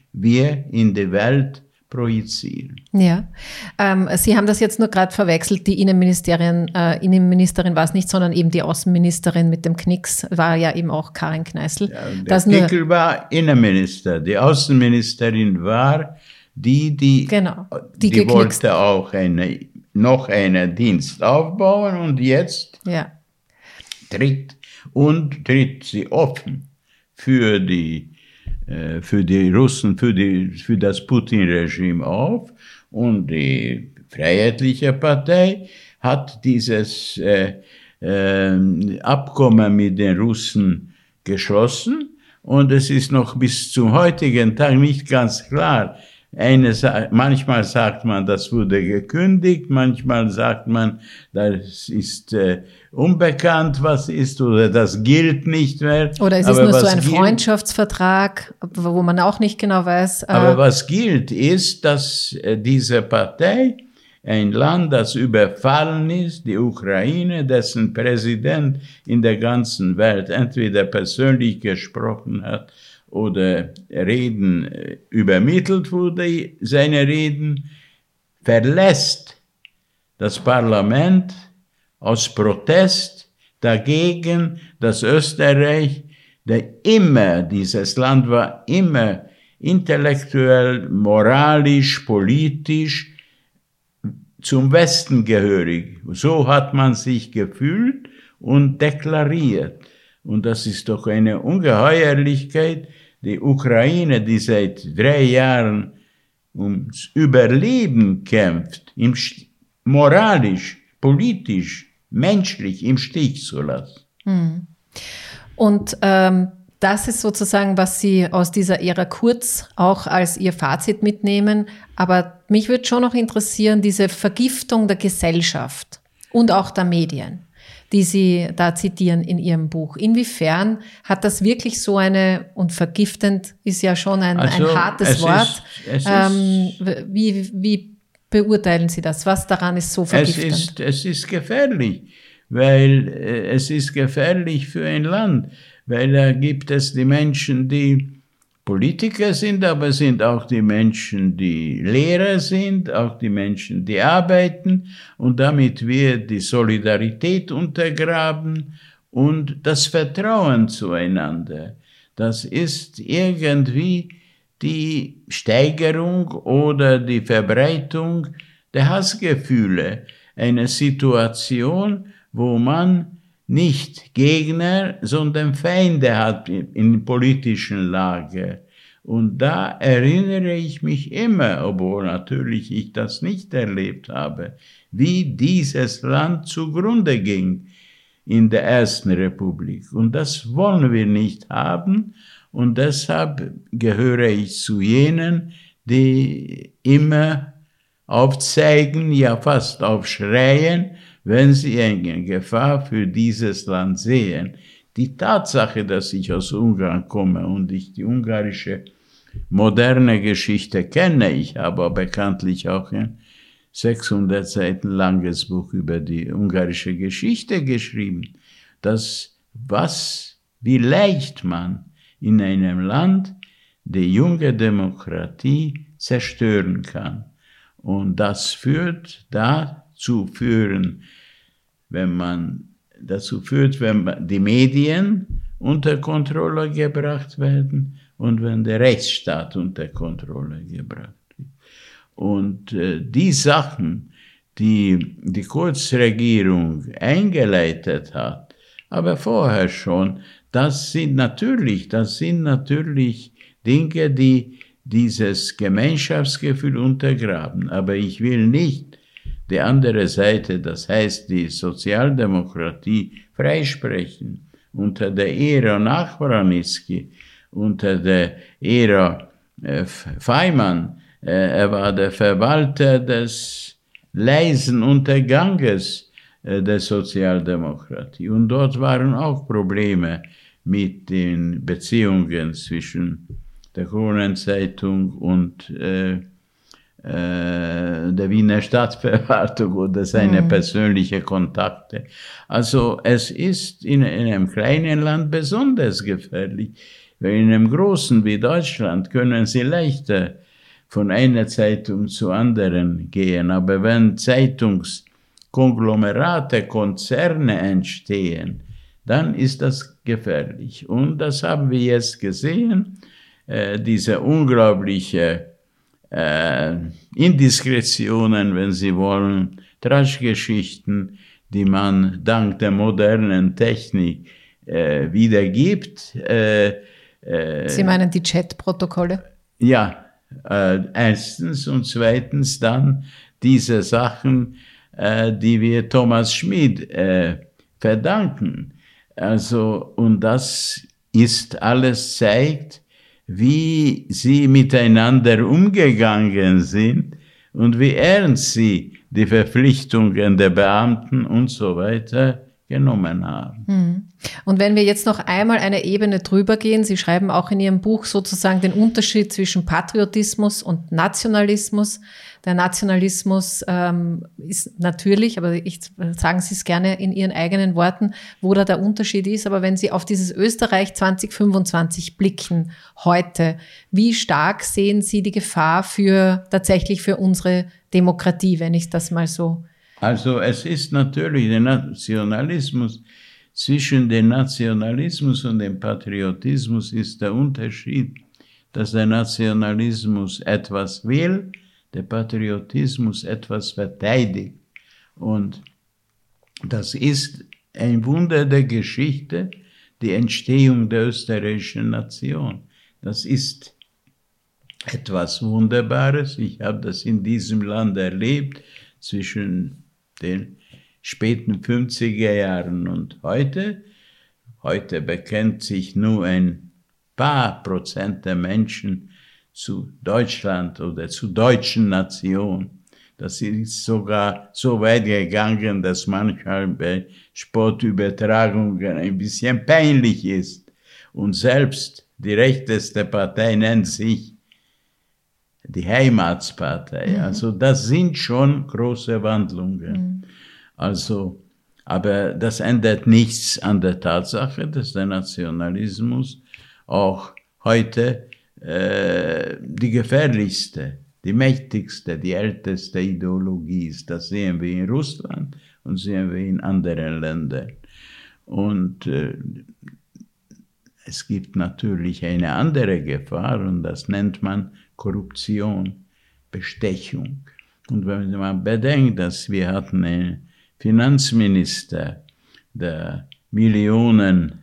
Speaker 2: wir in die Welt projizieren.
Speaker 1: Ja, ähm, Sie haben das jetzt nur gerade verwechselt, die Innenministerin, äh, Innenministerin war es nicht, sondern eben die Außenministerin mit dem Knicks, war ja eben auch Karin Kneißl.
Speaker 2: Ja, der Kickel war Innenminister, die Außenministerin war die, die,
Speaker 1: genau, die,
Speaker 2: die wollte auch eine, noch einen Dienst aufbauen und jetzt
Speaker 1: ja.
Speaker 2: tritt und tritt sie offen für die für die Russen, für, die, für das Putin-Regime auf. Und die Freiheitliche Partei hat dieses äh, äh, Abkommen mit den Russen geschlossen. Und es ist noch bis zum heutigen Tag nicht ganz klar. Eine, manchmal sagt man, das wurde gekündigt, manchmal sagt man, das ist äh, unbekannt, was ist, oder das gilt nicht mehr.
Speaker 1: Oder es
Speaker 2: aber
Speaker 1: ist nur so ein
Speaker 2: gilt,
Speaker 1: Freundschaftsvertrag, wo man auch nicht genau weiß. Äh
Speaker 2: aber was gilt, ist, dass äh, diese Partei, ein Land, das überfallen ist, die Ukraine, dessen Präsident in der ganzen Welt entweder persönlich gesprochen hat, oder Reden übermittelt wurde, seine Reden, verlässt das Parlament aus Protest dagegen, dass Österreich, der immer, dieses Land war immer intellektuell, moralisch, politisch zum Westen gehörig. So hat man sich gefühlt und deklariert. Und das ist doch eine Ungeheuerlichkeit. Die Ukraine, die seit drei Jahren ums Überleben kämpft, im moralisch, politisch, menschlich im Stich zu lassen.
Speaker 1: Und ähm, das ist sozusagen, was Sie aus dieser Ära Kurz auch als Ihr Fazit mitnehmen. Aber mich würde schon noch interessieren, diese Vergiftung der Gesellschaft und auch der Medien, die Sie da zitieren in Ihrem Buch. Inwiefern hat das wirklich so eine, und vergiftend ist ja schon ein, also, ein hartes Wort, ist, ähm, wie, wie beurteilen Sie das? Was daran ist so vergiftend?
Speaker 2: Es ist, es ist gefährlich, weil äh, es ist gefährlich für ein Land, weil da gibt es die Menschen, die Politiker sind, aber es sind auch die Menschen, die Lehrer sind, auch die Menschen, die arbeiten, und damit wird die Solidarität untergraben und das Vertrauen zueinander. Das ist irgendwie die Steigerung oder die Verbreitung der Hassgefühle, eine Situation, wo man nicht Gegner, sondern Feinde hat in politischen Lage. Und da erinnere ich mich immer, obwohl natürlich ich das nicht erlebt habe, wie dieses Land zugrunde ging in der Ersten Republik. Und das wollen wir nicht haben. Und deshalb gehöre ich zu jenen, die immer aufzeigen, ja fast aufschreien, wenn sie eine Gefahr für dieses Land sehen. Die Tatsache, dass ich aus Ungarn komme und ich die ungarische moderne Geschichte kenne, ich habe bekanntlich auch ein sechshundert Seiten langes Buch über die ungarische Geschichte geschrieben, dass was, wie leicht man in einem Land die junge Demokratie zerstören kann. Und das führt dazu führen, wenn man dazu führt, wenn die Medien unter Kontrolle gebracht werden und wenn der Rechtsstaat unter Kontrolle gebracht wird. Und äh, die Sachen, die die Kurzregierung eingeleitet hat, aber vorher schon, das sind natürlich, das sind natürlich Dinge, die dieses Gemeinschaftsgefühl untergraben. Aber ich will nicht die andere Seite, das heißt die Sozialdemokratie, freisprechen. Unter der Ära nach Wranitzky, unter der Ära äh, Feimann, äh, er war der Verwalter des leisen Unterganges äh, der Sozialdemokratie. Und dort waren auch Probleme mit den Beziehungen zwischen der Kronenzeitung und äh, äh, der Wiener Stadtverwaltung oder seine mhm. persönlichen Kontakte. Also es ist in, in einem kleinen Land besonders gefährlich. Weil in einem Großen wie Deutschland können Sie leichter von einer Zeitung zu anderen gehen. Aber wenn Zeitungskonglomerate, Konzerne entstehen, dann ist das gefährlich. Und das haben wir jetzt gesehen, äh, diese unglaubliche äh, Indiskretionen, wenn Sie wollen, Trash-Geschichten, die man dank der modernen Technik äh, wiedergibt. Äh, äh,
Speaker 1: Sie meinen die Chat-Protokolle?
Speaker 2: Ja, äh, erstens und zweitens dann diese Sachen, äh, die wir Thomas Schmid äh, verdanken. Also, und das ist alles zeigt, wie sie miteinander umgegangen sind und wie ernst sie die Verpflichtungen der Beamten und so weiter genommen haben.
Speaker 1: Und wenn wir jetzt noch einmal eine Ebene drüber gehen, Sie schreiben auch in Ihrem Buch sozusagen den Unterschied zwischen Patriotismus und Nationalismus. Der Nationalismus ähm, ist natürlich, aber ich sagen Sie es gerne in Ihren eigenen Worten, wo da der Unterschied ist. Aber wenn Sie auf dieses Österreich zwanzig fünfundzwanzig blicken, heute, wie stark sehen Sie die Gefahr für tatsächlich für unsere Demokratie, wenn ich das mal so...
Speaker 2: Also es ist natürlich der Nationalismus, zwischen dem Nationalismus und dem Patriotismus ist der Unterschied, dass der Nationalismus etwas will, der Patriotismus etwas verteidigt. Und das ist ein Wunder der Geschichte, die Entstehung der österreichischen Nation. Das ist etwas Wunderbares. Ich habe das in diesem Land erlebt, zwischen den späten fünfziger Jahren und heute. Heute bekennt sich nur ein paar Prozent der Menschen zu Deutschland oder zur deutschen Nation. Das ist sogar so weit gegangen, dass manchmal bei Sportübertragungen ein bisschen peinlich ist. Und selbst die rechteste Partei nennt sich die Heimatspartei. Mhm. Also das sind schon große Wandlungen. Mhm. Also, aber das ändert nichts an der Tatsache, dass der Nationalismus auch heute äh, die gefährlichste, die mächtigste, die älteste Ideologie ist. Das sehen wir in Russland und sehen wir in anderen Ländern. Und äh, es gibt natürlich eine andere Gefahr und das nennt man Korruption, Bestechung. Und wenn man bedenkt, dass wir hatten einen Finanzminister, der Millionen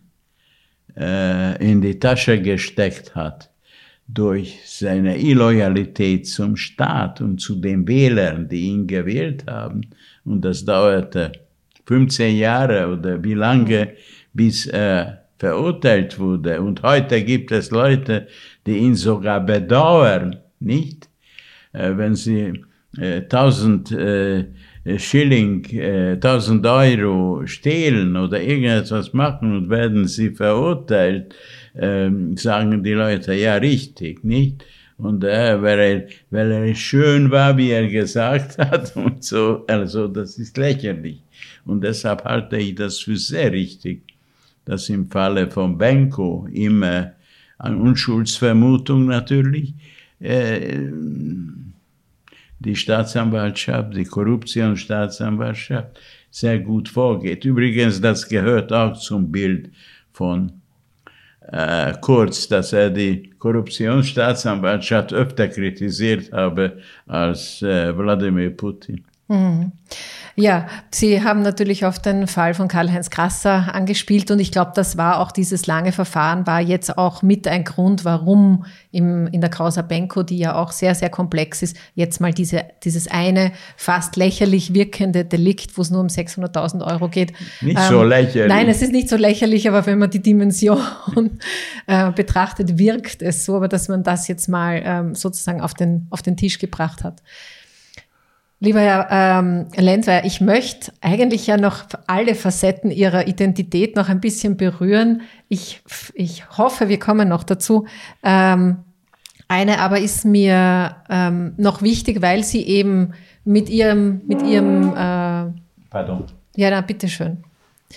Speaker 2: äh, in die Tasche gesteckt hat, durch seine Illoyalität zum Staat und zu den Wählern, die ihn gewählt haben. Und das dauerte fünfzehn Jahre oder wie lange, bis er verurteilt wurde. Und heute gibt es Leute, die ihn sogar bedauern, nicht? Äh, wenn sie äh, tausend äh, Schilling, äh, tausend Euro stehlen oder irgendetwas machen und werden sie verurteilt, äh, sagen die Leute, ja, richtig, nicht? Und äh, weil, er, weil er schön war, wie er gesagt hat und so, also das ist lächerlich. Und deshalb halte ich das für sehr richtig, dass im Falle von Benko immer an Unschuldsvermutung natürlich äh, die Staatsanwaltschaft, die Korruptionsstaatsanwaltschaft sehr gut vorgeht. Übrigens, das gehört auch zum Bild von äh, Kurz, dass er die Korruptionsstaatsanwaltschaft öfter kritisiert habe als äh, Wladimir Putin.
Speaker 1: Mhm. Ja, Sie haben natürlich auf den Fall von Karl-Heinz Grasser angespielt und ich glaube, das war auch dieses lange Verfahren, war jetzt auch mit ein Grund, warum im, in der Causa Benko, die ja auch sehr, sehr komplex ist, jetzt mal diese, dieses eine fast lächerlich wirkende Delikt, wo es nur um sechshunderttausend Euro geht.
Speaker 2: Nicht ähm, so lächerlich.
Speaker 1: Nein, es ist nicht so lächerlich, aber wenn man die Dimension äh, betrachtet, wirkt es so, aber dass man das jetzt mal ähm, sozusagen auf den, auf den Tisch gebracht hat. Lieber Herr ähm, Lenzweyer, ich möchte eigentlich ja noch alle Facetten Ihrer Identität noch ein bisschen berühren. Ich, ich hoffe, wir kommen noch dazu. Ähm, eine aber ist mir ähm, noch wichtig, weil Sie eben mit Ihrem, mit Ihrem äh,
Speaker 2: Pardon.
Speaker 1: Ja, na, bitteschön.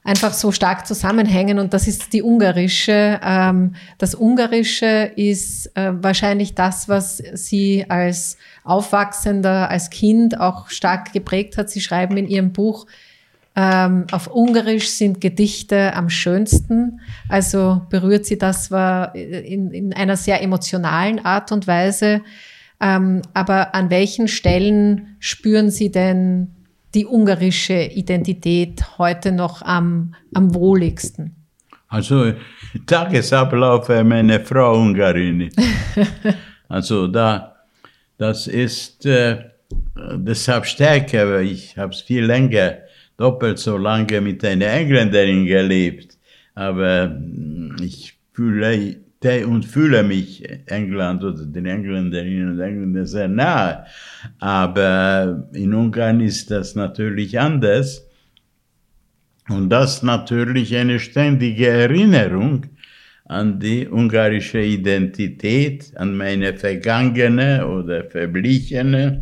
Speaker 1: einfach so stark zusammenhängen und das ist die ungarische. Ähm, das Ungarische ist äh, wahrscheinlich das, was Sie als Aufwachsender, als Kind auch stark geprägt hat. Sie schreiben in Ihrem Buch, ähm, auf Ungarisch sind Gedichte am schönsten. Also berührt Sie das war in, in einer sehr emotionalen Art und Weise. Ähm, aber an welchen Stellen spüren Sie denn die ungarische Identität heute noch am, am wohligsten?
Speaker 2: Also Tagesablauf, weil meine Frau Ungarin ist. Also da, das ist äh, deshalb stärker, weil ich habe es viel länger, doppelt so lange mit einer Engländerin gelebt. Aber ich fühle und fühle mich England oder den Engländerinnen und Engländern sehr nahe. Aber in Ungarn ist das natürlich anders. Und das natürlich eine ständige Erinnerung an die ungarische Identität, an meine vergangene oder verblichene,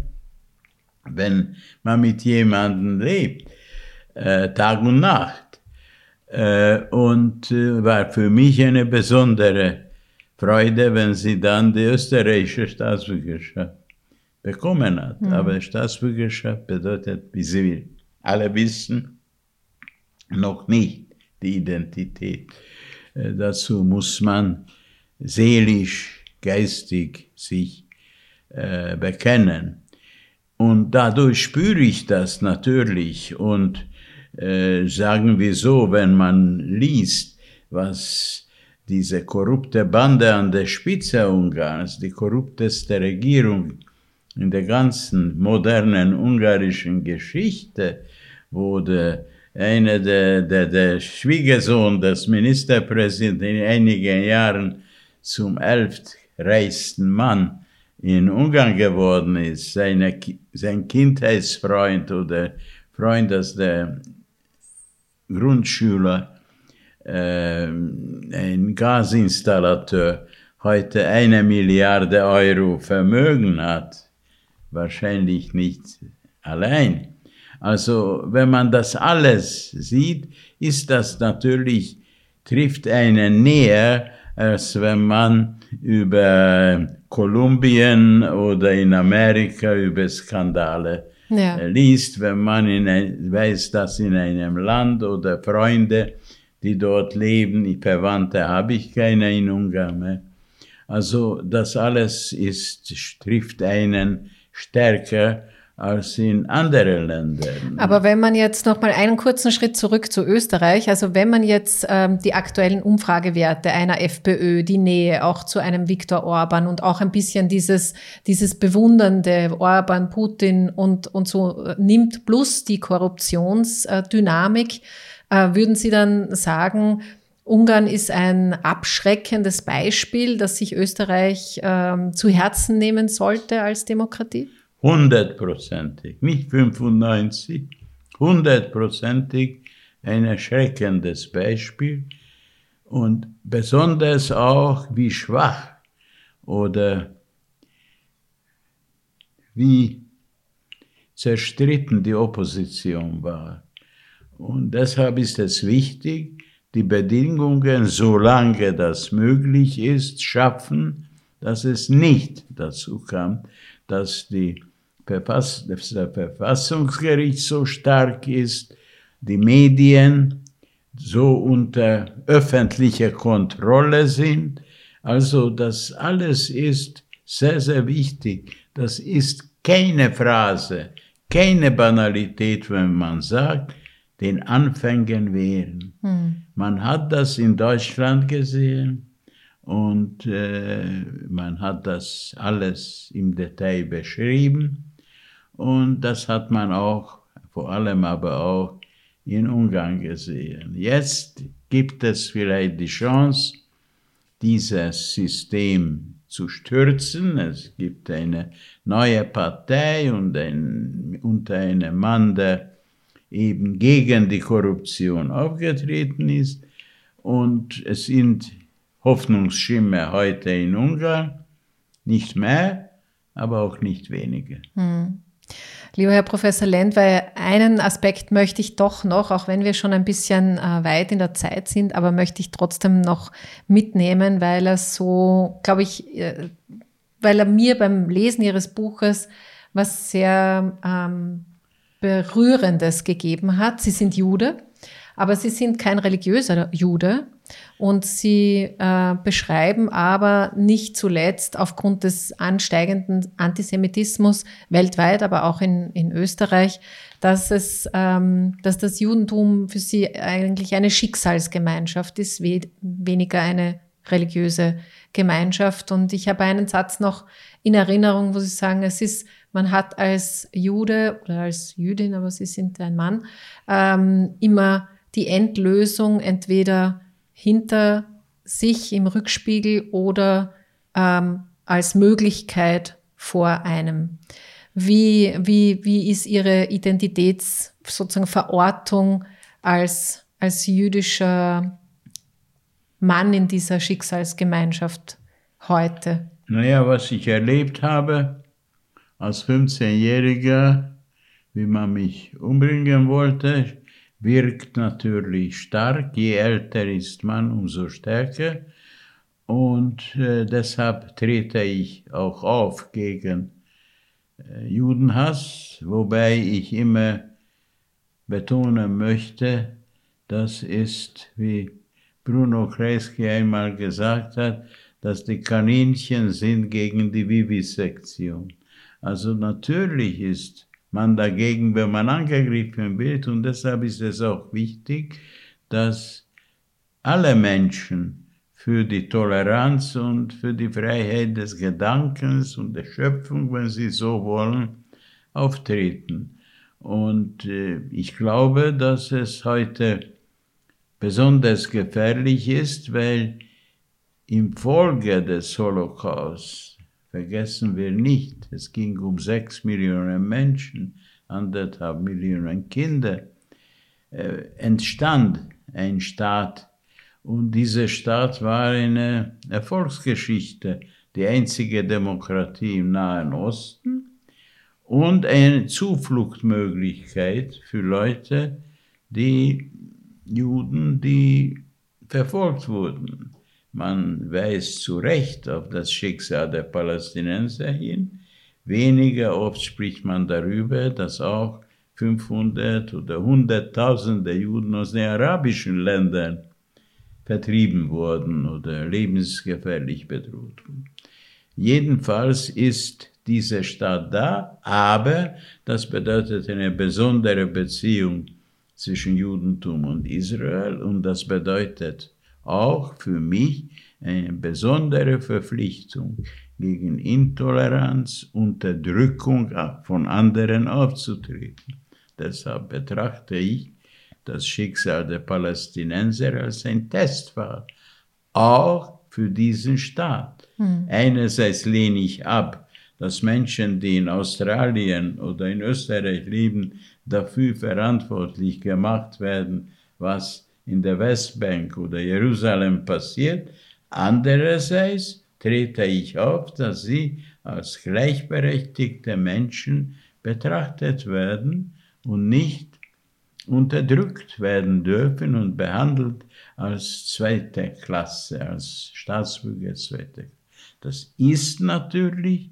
Speaker 2: wenn man mit jemandem lebt, äh, Tag und Nacht. Äh, und äh, war für mich eine besondere Freude, wenn sie dann die österreichische Staatsbürgerschaft bekommen hat. Mhm. Aber Staatsbürgerschaft bedeutet, wie Sie alle wissen, noch nicht die Identität. Äh, dazu muss man seelisch, geistig sich äh, bekennen. Und dadurch spüre ich das natürlich. Und äh, sagen wir so, wenn man liest, was diese korrupte Bande an der Spitze Ungarns, die korrupteste Regierung in der ganzen modernen ungarischen Geschichte, wurde einer der, der, der Schwiegersohn des Ministerpräsidenten in einigen Jahren zum elftreichsten Mann in Ungarn geworden ist, seine, sein Kindheitsfreund oder Freund aus der Grundschüler, äh, ein Gasinstallateur, heute eine Milliarde Euro Vermögen hat, wahrscheinlich nicht allein. Also wenn man das alles sieht, ist das natürlich, trifft einen näher, als wenn man über Kolumbien oder in Amerika über Skandale ja. liest, wenn man in ein, weiß, dass in einem Land oder Freunde, die dort leben, Verwandte habe ich keine in Ungarn mehr. Also das alles ist, trifft einen stärker als in anderen Ländern.
Speaker 1: Aber wenn man jetzt noch mal einen kurzen Schritt zurück zu Österreich, also wenn man jetzt ähm, die aktuellen Umfragewerte einer FPÖ, die Nähe auch zu einem Viktor Orban und auch ein bisschen dieses dieses bewundernde Orban, Putin und und so nimmt, plus die Korruptionsdynamik, äh, würden Sie dann sagen, Ungarn ist ein abschreckendes Beispiel, das sich Österreich ähm, zu Herzen nehmen sollte als Demokratie?
Speaker 2: Hundertprozentig, nicht fünfundneunzig, hundertprozentig ein erschreckendes Beispiel und besonders auch, wie schwach oder wie zerstritten die Opposition war. Und deshalb ist es wichtig, die Bedingungen, solange das möglich ist, schaffen, dass es nicht dazu kam, dass die Verfass- dass der Verfassungsgericht so stark ist, die Medien so unter öffentlicher Kontrolle sind. Also das alles ist sehr, sehr wichtig. Das ist keine Phrase, keine Banalität, wenn man sagt, den Anfängen wären. Hm. Man hat das in Deutschland gesehen. Und äh, man hat das alles im Detail beschrieben und das hat man auch, vor allem aber auch in Ungarn gesehen. Jetzt gibt es vielleicht die Chance, dieses System zu stürzen. Es gibt eine neue Partei und ein, unter einem Mann, der eben gegen die Korruption aufgetreten ist und es sind Hoffnungsschimmer heute in Ungarn, nicht mehr, aber auch nicht weniger.
Speaker 1: Hm. Lieber Herr Professor Lend, weil einen Aspekt möchte ich doch noch, auch wenn wir schon ein bisschen äh, weit in der Zeit sind, aber möchte ich trotzdem noch mitnehmen, weil er so, glaube ich, äh, weil er mir beim Lesen Ihres Buches was sehr ähm, Berührendes gegeben hat. Sie sind Jude, aber Sie sind kein religiöser Jude. Und Sie äh, beschreiben aber nicht zuletzt aufgrund des ansteigenden Antisemitismus weltweit, aber auch in, in Österreich, dass, es, ähm, dass das Judentum für Sie eigentlich eine Schicksalsgemeinschaft ist, we- weniger eine religiöse Gemeinschaft. Und ich habe einen Satz noch in Erinnerung, wo Sie sagen, es ist, man hat als Jude oder als Jüdin, aber Sie sind ein Mann, ähm, immer die Endlösung entweder hinter sich im Rückspiegel oder ähm, als Möglichkeit vor einem. Wie, wie, wie ist Ihre Identitäts, sozusagen Verortung als, als jüdischer Mann in dieser Schicksalsgemeinschaft heute?
Speaker 2: Naja, was ich erlebt habe als fünfzehnjähriger, wie man mich umbringen wollte, wirkt natürlich stark. Je älter ist man, umso stärker. Und äh, deshalb trete ich auch auf gegen äh, Judenhass, wobei ich immer betonen möchte, das ist, wie Bruno Kreisky einmal gesagt hat, dass die Kaninchen sind gegen die Vivisektion. Also natürlich ist man dagegen, wenn man angegriffen wird, und deshalb ist es auch wichtig, dass alle Menschen für die Toleranz und für die Freiheit des Gedankens und der Schöpfung, wenn sie so wollen, auftreten. Und äh, ich glaube, dass es heute besonders gefährlich ist, weil infolge des Holocaust, vergessen wir nicht, es ging um sechs Millionen Menschen, anderthalb Millionen Kinder, äh, entstand ein Staat. Und dieser Staat war eine Erfolgsgeschichte, die einzige Demokratie im Nahen Osten und eine Zufluchtmöglichkeit für Leute, die Juden, die verfolgt wurden. Man weist zu Recht auf das Schicksal der Palästinenser hin. Weniger oft spricht man darüber, dass auch fünfhundert oder hunderttausende Juden aus den arabischen Ländern vertrieben wurden oder lebensgefährlich bedroht wurden. Jedenfalls ist dieser Staat da, aber das bedeutet eine besondere Beziehung zwischen Judentum und Israel und das bedeutet auch für mich eine besondere Verpflichtung, gegen Intoleranz, Unterdrückung von anderen aufzutreten. Deshalb betrachte ich das Schicksal der Palästinenser als ein Testfall, auch für diesen Staat. Hm. Einerseits lehne ich ab, dass Menschen, die in Australien oder in Österreich leben, dafür verantwortlich gemacht werden, was in der Westbank oder Jerusalem passiert. Andererseits trete ich auf, dass sie als gleichberechtigte Menschen betrachtet werden und nicht unterdrückt werden dürfen und behandelt als zweite Klasse, als Staatsbürger zweite Klasse. Das ist natürlich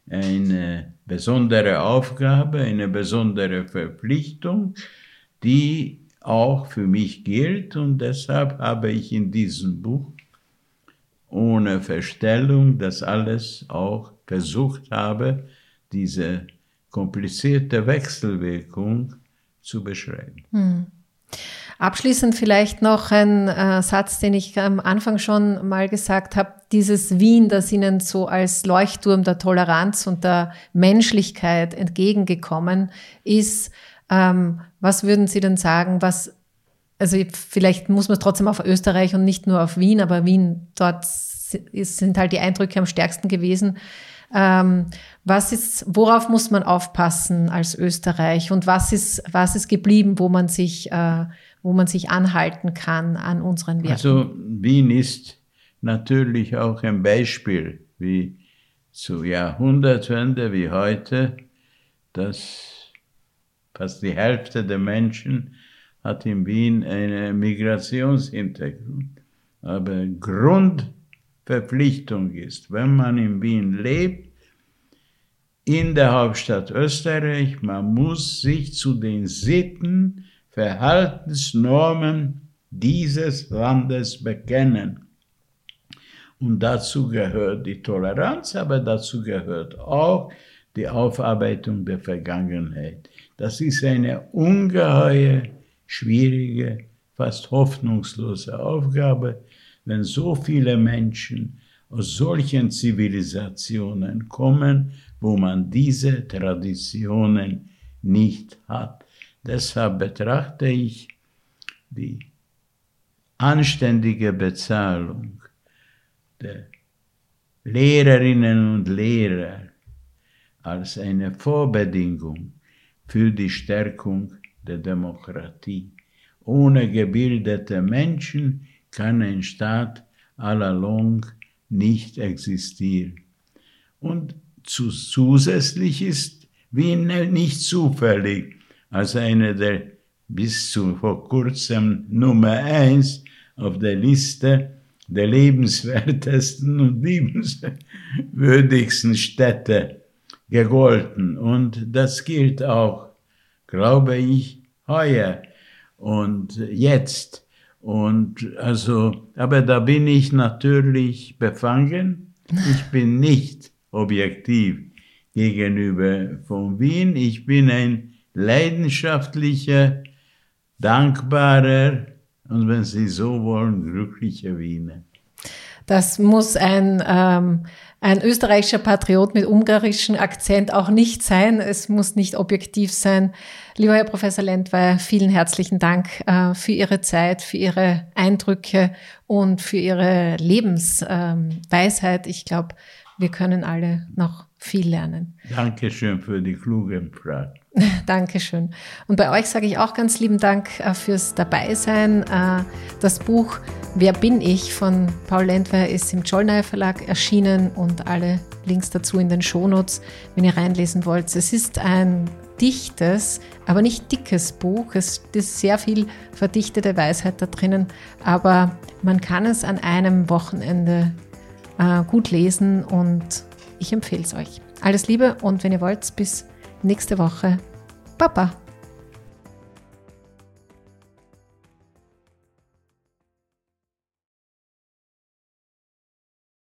Speaker 2: eine besondere Aufgabe, eine besondere Verpflichtung, die auch für mich gilt und deshalb habe ich in diesem Buch ohne Verstellung das alles auch versucht habe, diese komplizierte Wechselwirkung zu beschreiben.
Speaker 1: Hm. Abschließend vielleicht noch ein äh, Satz, den ich am Anfang schon mal gesagt habe. Dieses Wien, das Ihnen so als Leuchtturm der Toleranz und der Menschlichkeit entgegengekommen ist. Ähm, was würden Sie denn sagen, was, also vielleicht muss man es trotzdem auf Österreich und nicht nur auf Wien, aber Wien, dort ist, sind halt die Eindrücke am stärksten gewesen. Ähm, was ist, worauf muss man aufpassen als Österreich und was ist, was ist geblieben, wo man sich, äh, wo man sich anhalten kann an unseren Werten?
Speaker 2: Also Wien ist natürlich auch ein Beispiel, wie zu Jahrhundertwende wie heute, dass fast die Hälfte der Menschen hat in Wien einen Migrationshintergrund. Aber Grundverpflichtung ist, wenn man in Wien lebt, in der Hauptstadt Österreich, man muss sich zu den Sitten, Verhaltensnormen dieses Landes bekennen. Und dazu gehört die Toleranz, aber dazu gehört auch die Aufarbeitung der Vergangenheit. Das ist eine ungeheure, schwierige, fast hoffnungslose Aufgabe, wenn so viele Menschen aus solchen Zivilisationen kommen, wo man diese Traditionen nicht hat. Deshalb betrachte ich die anständige Bezahlung der Lehrerinnen und Lehrer als eine Vorbedingung für die Stärkung der Demokratie. Ohne gebildete Menschen kann ein Staat à la longue nicht existieren. Und zusätzlich ist Wien nicht zufällig als eine der bis zu vor kurzem Nummer eins auf der Liste der lebenswertesten und liebenswürdigsten Städte gegolten. Und das gilt auch, glaube ich, heuer und jetzt. Und also, aber da bin ich natürlich befangen. Ich bin nicht objektiv gegenüber von Wien. Ich bin ein leidenschaftlicher, dankbarer und, wenn Sie so wollen, glücklicher Wiener.
Speaker 1: Das muss ein, ähm, ein österreichischer Patriot mit ungarischem Akzent auch nicht sein. Es muss nicht objektiv sein. Lieber Herr Professor Lendwey, vielen herzlichen Dank äh, für Ihre Zeit, für Ihre Eindrücke und für Ihre Lebensweisheit. Ähm, ich glaube, wir können alle noch viel lernen.
Speaker 2: Dankeschön für die klugen Fragen.
Speaker 1: Dankeschön. Und bei euch sage ich auch ganz lieben Dank äh, fürs Dabeisein. Äh, das Buch Wer bin ich von Paul Lendwey ist im Czollner Verlag erschienen und alle Links dazu in den Shownotes, wenn ihr reinlesen wollt. Es ist ein dichtes, aber nicht dickes Buch. Es ist sehr viel verdichtete Weisheit da drinnen, aber man kann es an einem Wochenende äh, gut lesen und ich empfehle es euch. Alles Liebe und wenn ihr wollt, bis nächste Woche. Baba!